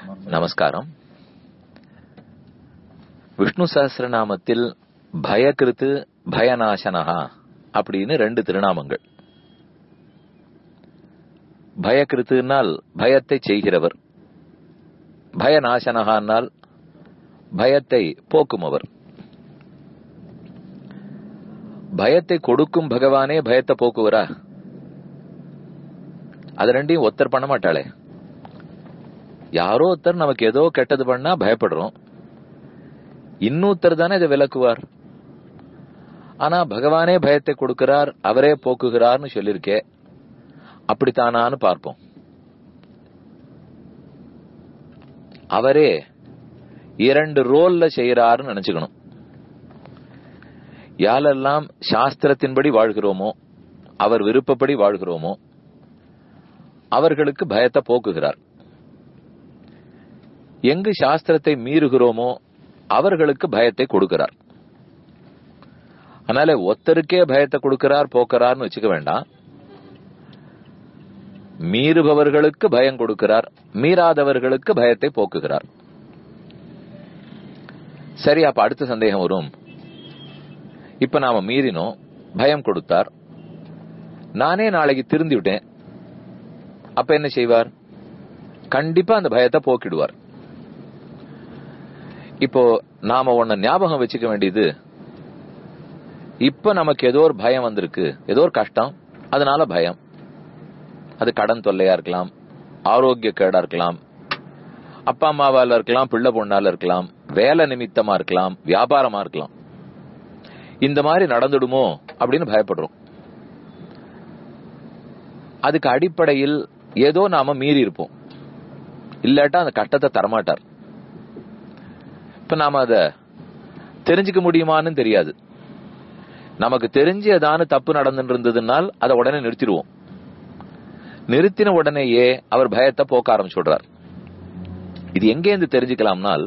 நமஸ்காரம். விஷ்ணு சஹஸ்ரநாமத்தில் பயகிருத்து பயநாசனஹா அப்படின்னு 2 திருநாமங்கள். பயகிருத்துனால் பயத்தை செய்கிறவர், பயநாசனஹானால் பயத்தை போக்குமவர். பயத்தை கொடுக்கும் பகவானே பயத்தை போக்குவரா? அது ரெண்டையும் ஒருத்தர் பண்ண மாட்டாளே. யாரோ ஒருத்தர் நமக்கு ஏதோ கெட்டது பண்ணா பயப்படுறோம், இன்னொருத்தர் தானே இதை விளக்குவார். ஆனா பகவானே பயத்தை கொடுக்கிறார், அவரே போக்குகிறார்னு சொல்லிருக்கே, அப்படித்தானான்னு பார்ப்போம். அவரே 2 ரோல்ல செய்யறாருன்னு நினைச்சுக்கணும். யாரெல்லாம் சாஸ்திரத்தின்படி வாழ்கிறோமோ, அவர் விருப்பப்படி வாழ்கிறோமோ, அவர்களுக்கு பயத்தை போக்குகிறார். எங்கு சாஸ்திரத்தை மீறுகிறோமோ அவர்களுக்கு பயத்தை கொடுக்கிறார். அதனால ஒத்தருக்கே பயத்தை கொடுக்கிறார் போக்குறார்னு வச்சுக்க வேண்டாம். மீறுபவர்களுக்கு பயம் கொடுக்கிறார், மீறாதவர்களுக்கு பயத்தை போக்குகிறார். சரி, அப்ப அடுத்த சந்தேகம் வரும். இப்ப நாம மீறினோம், பயம் கொடுத்தார், நானே நாளைக்கு திருந்தி விட்டேன், அப்ப என்ன செய்வார்? கண்டிப்பா அந்த பயத்தை போக்கிடுவார். இப்போ நாம ஒன்ன ஞாபகம் வச்சுக்க வேண்டியது, இப்ப நமக்கு ஏதோ ஒரு பயம் வந்திருக்கு, ஏதோ ஒரு கஷ்டம், அதனால பயம். அது கடன் தொல்லையா இருக்கலாம், ஆரோக்கிய கேடா இருக்கலாம், அப்பா அம்மாவால இருக்கலாம், பிள்ளை பொண்ணால இருக்கலாம், வேலை நிமித்தமா இருக்கலாம், வியாபாரமா இருக்கலாம். இந்த மாதிரி நடந்துடுமோ அப்படின்னு பயப்படுறோம். அதுக்கு அடிப்படையில் ஏதோ நாம மீறி இருப்போம், இல்லாட்டா அந்த கட்டத்தை தரமாட்டார். இப்ப நாம அத தெரிஞ்சுக்க முடியுமான்னு தெரியாது. நமக்கு தெரிஞ்சு ஏதானு தப்பு நடந்துட்டு இருந்ததுனால் அதை உடனே நிறுத்திடுவோம். நிறுத்தின உடனேயே அவர் பயத்தை போக்க ஆரம்பிச்சுடுறார். இது எங்கேருந்து தெரிஞ்சுக்கலாம்னால்,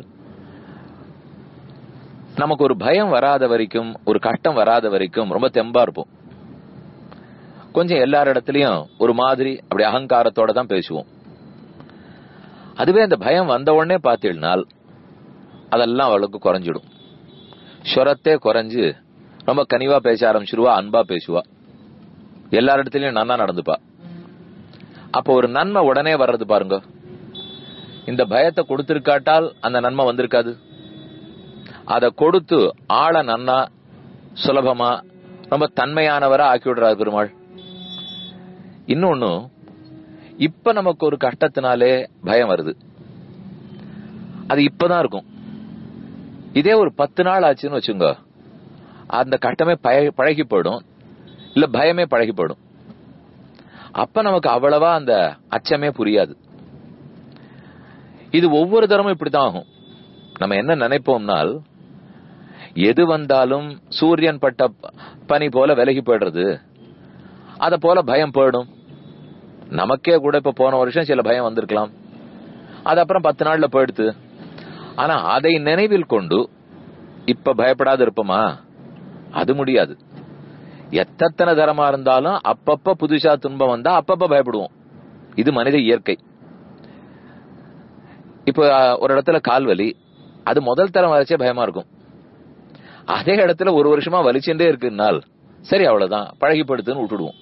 நமக்கு ஒரு பயம் வராத வரைக்கும், ஒரு கஷ்டம் வராத வரைக்கும் ரொம்ப தெம்பா இருப்போம். கொஞ்சம் எல்லாரிடத்திலையும் ஒரு மாதிரி அப்படி அகங்காரத்தோட தான் பேசுவோம். அதுவே அந்த பயம் வந்த உடனே பார்த்தீங்கன்னால் அதெல்லாம் அவளுக்கு குறைஞ்சிடும். ஸ்வரத்தே குறைஞ்சு ரொம்ப கனிவா பேச ஆரம்பிச்சிருவா, அன்பா பேசுவா, எல்லாரிடத்திலையும் நன்னா நடந்துப்பா. அப்போ ஒரு நன்மை உடனே வர்றது பாருங்க. இந்த பயத்தை கொடுத்திருக்காட்டால் அந்த நன்மை வந்திருக்காது. அதை கொடுத்து ஆள நன்னா சுலபமா ரொம்ப தன்மையானவரா ஆக்கி விடுறாரு பெருமாள். இன்னொன்னு, இப்ப நமக்கு ஒரு கஷ்டத்தினாலே பயம் வருது, அது இப்பதான் இருக்கும். இதே ஒரு 10 நாள் ஆச்சுன்னு வச்சுங்க, அந்த கஷ்டமே பழகி போயிடும், இல்ல பயமே பழகி போயிடும். அப்ப நமக்கு அவ்வளவா அந்த அச்சமே புரியாது. இது ஒவ்வொரு தரமும் இப்படித்தான் ஆகும். நம்ம என்ன நினைப்போம்னால், எது வந்தாலும் சூரியன் பட்ட பனி போல விலகி போயிடுறது, அத போல பயம் போயிடும். நமக்கே கூட இப்ப போன வருஷம் சில பயம் வந்திருக்கலாம், அது அப்புறம் 10 நாள்ல போயிடுது. ஆனா அதை நினைவில் கொண்டு இப்ப பயப்படாத இருப்போமா? அது முடியாது. எத்தனை தரமா இருந்தாலும் அப்பப்ப புதுசா துன்பம் வந்தா அப்பப்ப பயப்படுவோம். இது மனித இயற்கை. இப்ப ஒரு இடத்துல கால்வலி, அது முதல் தரம் வரைச்சே பயமா இருக்கும். அதே இடத்துல ஒரு வருஷமா வலிச்சுட்டே இருக்குன்னால் சரி அவ்வளவுதான், பழகிப்படுத்துன்னு விட்டுடுவோம்.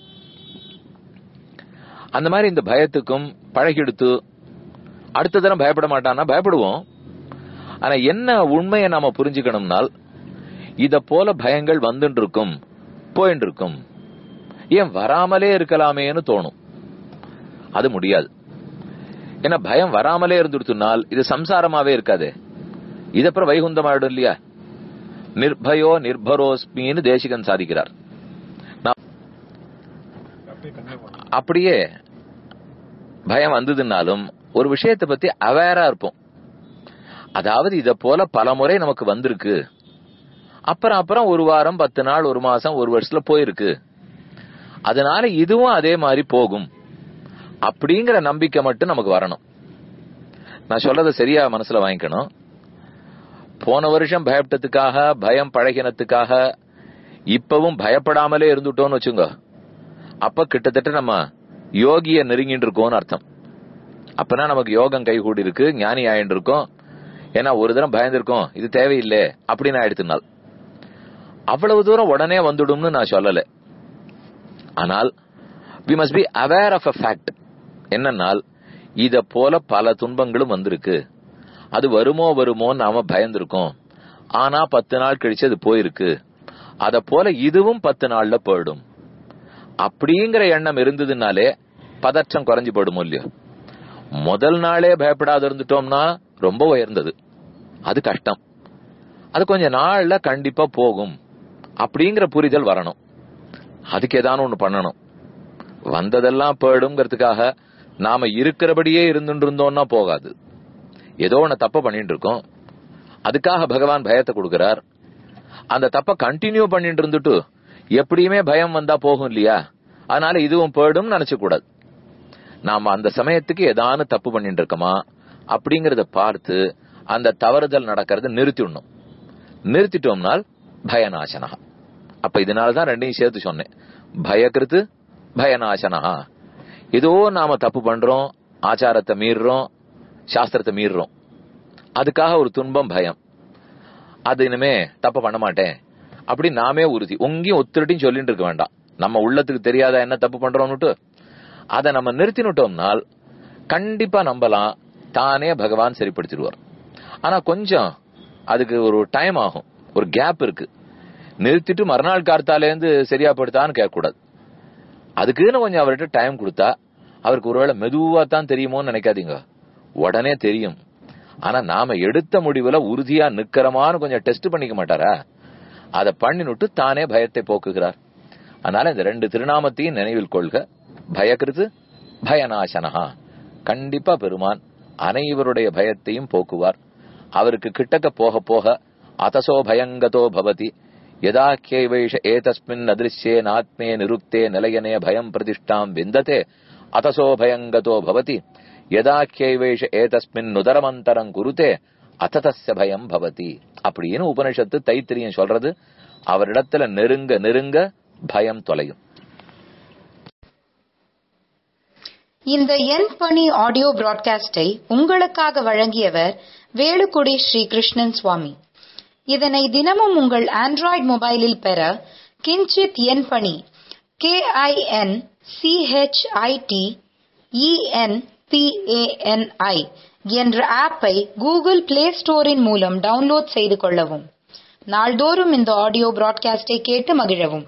அந்த மாதிரி இந்த பயத்துக்கும் பழகிடுத்து அடுத்த தரம் பயப்பட மாட்டான்னா பயப்படுவோம். ஆனா என்ன உண்மையை நாம புரிஞ்சுக்கணும்னால், இத போல பயங்கள் வந்துட்டு இருக்கும், போயிட்டு இருக்கும், ஏன் வராமலே இருக்கலாமேன்னு தோணும். அது முடியாது. ஏன்னா பயம் வராமலே இருந்துடுத்துனால் இது சம்சாரமாவே இருக்காது, இது அப்புறம் வைகுந்தமாயிடும் இல்லையா? நிர்பயோ நிர்பரோஸ்மின்னு தேசிகன் சாதிக்கிறார். அப்படியே பயம் வந்ததுனாலும் ஒரு விஷயத்தை பத்தி அவேரா இருப்போம். அதாவது இத போல பல முறை நமக்கு வந்திருக்கு, அப்புறம் ஒரு வாரம், 10 நாள், ஒரு மாசம், ஒரு வருஷத்துல போயிருக்கு, அதனால இதுவும் அதே மாதிரி போகும் அப்படிங்கிற நம்பிக்கை மட்டும் நமக்கு வரணும். நான் சொல்றத சரியா மனசுல வாங்கிக்கணும். போன வருஷம் பயப்பட்டதுக்காக, பயம் பழகினத்துக்காக இப்பவும் பயப்படாமலே இருந்துட்டோம்னு வச்சுங்க, அப்ப கிட்டத்தட்ட நம்ம யோகிய நெருங்கிட்டு இருக்கோம்னு அர்த்தம். அப்பனா நமக்கு யோகம் கைகூடி இருக்கு, ஞானி ஆயிட்டு இருக்கோம். ஏன்னா ஒரு தரம் பயந்துருக்கோம், இது தேவையில்லை அப்படின்னு ஆயிடுத்துனால் அவ்வளவு தூரம் உடனே வந்துடும்னு நான் சொல்லல. ஆனால் we must be aware of a fact. என்னன்னால் இத போல பல துன்பங்களும் வந்திருக்கு. அது வருமோ நாம பயந்துருக்கோம். ஆனா 10 நாள் கழிச்சு அது போயிருக்கு. அத போல இதுவும் 10 நாள்ல போயிடும் அப்படிங்கிற எண்ணம் இருந்ததுனாலே பதற்றம் குறைஞ்சு போயிடும் இல்லையோ. முதல் நாளே பயப்படாத இருந்துட்டோம்னா ரொம்ப உயர்ந்தது, அது கஷ்டம். அது கொஞ்ச நாள்ல கண்டிப்பா போகும் அப்படிங்கிற புரிதல் வரணும். அதுக்கு ஏதானு ஒண்ணு பண்ணணும். வந்ததெல்லாம் போயிடும்ங்கிறதுக்காக நாம இருக்கிறபடியே இருந்துட்டு இருந்தோம்னா போகாது. ஏதோ ஒண்ணு தப்ப பண்ணிட்டு இருக்கோம், அதுக்காக பகவான் பயத்தை கொடுக்கிறார். அந்த தப்ப கண்டினியூ பண்ணிட்டு இருந்துட்டு எப்படியுமே பயம் வந்தா போகும் இல்லையா, அதனால இதுவும் போயிடும் நினைச்ச கூடாது. நாம அந்த சமயத்துக்கு ஏதானு தப்பு பண்ணிட்டு இருக்கோமா அப்படிங்கறத பார்த்து அந்த தவறுதல் நடக்கிறத நிறுத்திடணும். நிறுத்திட்டோம்னால் பயநாசனா. அப்ப இதனாலதான் ரெண்டையும் சேர்த்து சொன்னேன், பயக்கிருத்து பயநாசனா. ஏதோ நாம தப்பு பண்றோம், ஆச்சாரத்தை மீறுறோம், சாஸ்திரத்தை மீறுறோம், அதுக்காக ஒரு துன்பம் பயம். அது இனிமே தப்ப பண்ண மாட்டேன் அப்படி நாமே உறுதி உங்கேயும் ஒத்துட்டின்னு சொல்லிட்டு இருக்க வேண்டாம். நம்ம உள்ளத்துக்கு தெரியாத என்ன தப்பு பண்றோம்னுட்டு அதை நம்ம நிறுத்தினுட்டோம்னால் கண்டிப்பா நம்பலாம், தானே பகவான் சரிப்படுத்திடுவார். ஆனா கொஞ்சம் அதுக்கு ஒரு டைம் ஆகும், ஒரு கேப் இருக்கு. நிறுத்திட்டு மறுநாள் கார்த்தாலேருந்து சரியா படுத்தான்னு கேட்க கூடாது. அதுக்குன்னு கொஞ்சம் அவர்கிட்ட டைம் கொடுத்தா அவருக்கு ஒருவேளை மெதுவா தான் தெரியுமோன்னு நினைக்காதீங்க, உடனே தெரியும். ஆனா நாம எடுத்த முடிவுல உறுதியா நிக்கிறமான்னு கொஞ்சம் டெஸ்ட் பண்ணிக்க மாட்டாரா? அதை பண்ணினுட்டு தானே பயத்தை போக்குகிறார். அதனால இந்த 2 திருநாமத்தையும் நினைவில் கொள்க. பயக்கிருத்து பயநாசனஹா. கண்டிப்பா பெருமான் அனைவருடைய பயத்தையும் போக்குவார். அவருக்கு கிட்டக்க போக போக அதசோ பயங்கதோ பவதி யதா கேவைஷ ஏதஸ்மின் அதிருஷ்யே நாத்மே நிருக்தே நிலையனே பயம் பிரதிஷ்டாம் விந்ததே அதசோ பயங்கதோ பவதி யதா கேவைஷ ஏதஸ்மின் நுதரமந்தரம் குருதே அததஸ்ய பயம் பவதி அப்படின்னு உபனிஷத்து தைத்திரியம் சொல்றது. அவரிடத்துல நெருங்க நெருங்க பயம் தொலையும். இந்த என் பணி ஆடியோ பிராட்காஸ்டை உங்களுக்காக வழங்கியவர் வேலுக்குடி ஸ்ரீ கிருஷ்ணன் சுவாமி. இதனை தினமும் உங்கள் ஆண்ட்ராய்டு மொபைலில் பெற கிஞ்சித் என் பணி KINCHITENPANI என்ற ஆப்பை கூகுள் பிளே ஸ்டோரின் மூலம் டவுன்லோட் செய்து கொள்ளவும். நாள்தோறும் இந்த ஆடியோ பிராட்காஸ்டை கேட்டு மகிழவும்.